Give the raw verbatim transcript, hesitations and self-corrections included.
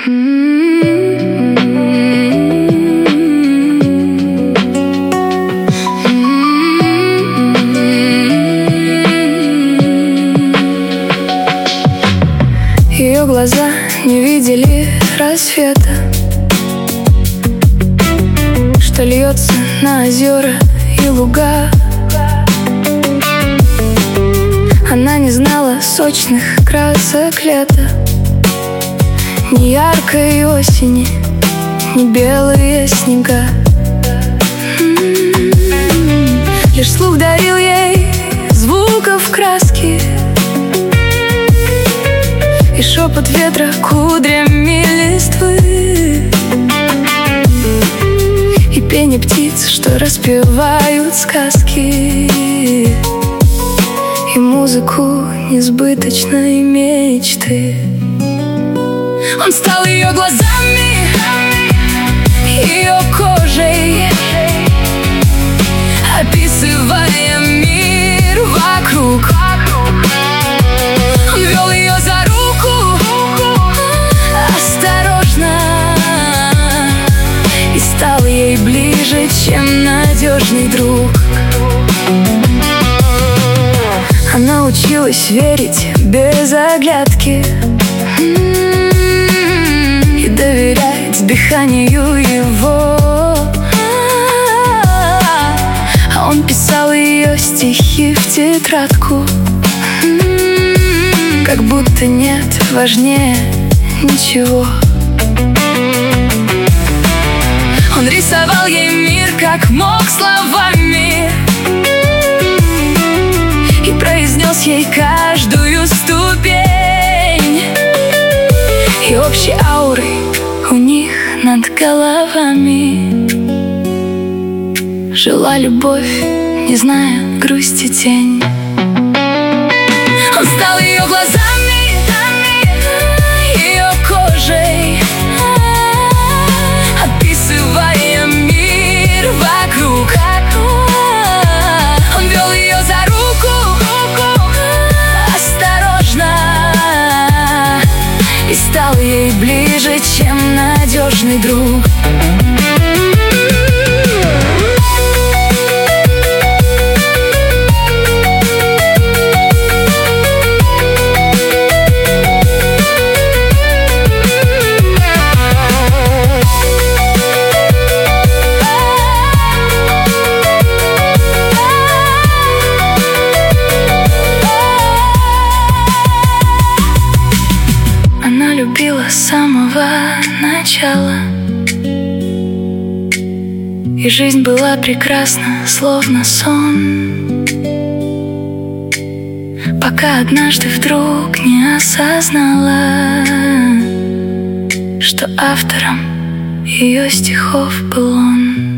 Ее глаза не видели рассвета, что льется на озера и луга. Она не знала сочных красок лета, ни яркой осени, ни белые снега. М-м-м. Лишь слух дарил ей звуков краски и шепот ветра кудрями листвы, и пение птиц, что распевают сказки, и музыку несбыточной мечты. Он стал ее глазами, ее кожей, описывая мир вокруг. Он вел ее за руку осторожно и стал ей ближе, чем надежный друг. Она училась верить без оглядки и доверять дыханию его. А он писал ее стихи в тетрадку, как будто нет важнее ничего. Он рисовал ей мир, как мог, словами, и произнес ей каждую ступень, и общей аурой у них над головами жила любовь, не зная грусти тень. Он стал ее глазами, ее кожей, описывая мир вокруг. Он вел ее за руку осторожно и стал ей ближе, чем надежный друг. Любила с самого начала, и жизнь была прекрасна, словно сон, пока однажды вдруг не осознала, что автором ее стихов был он.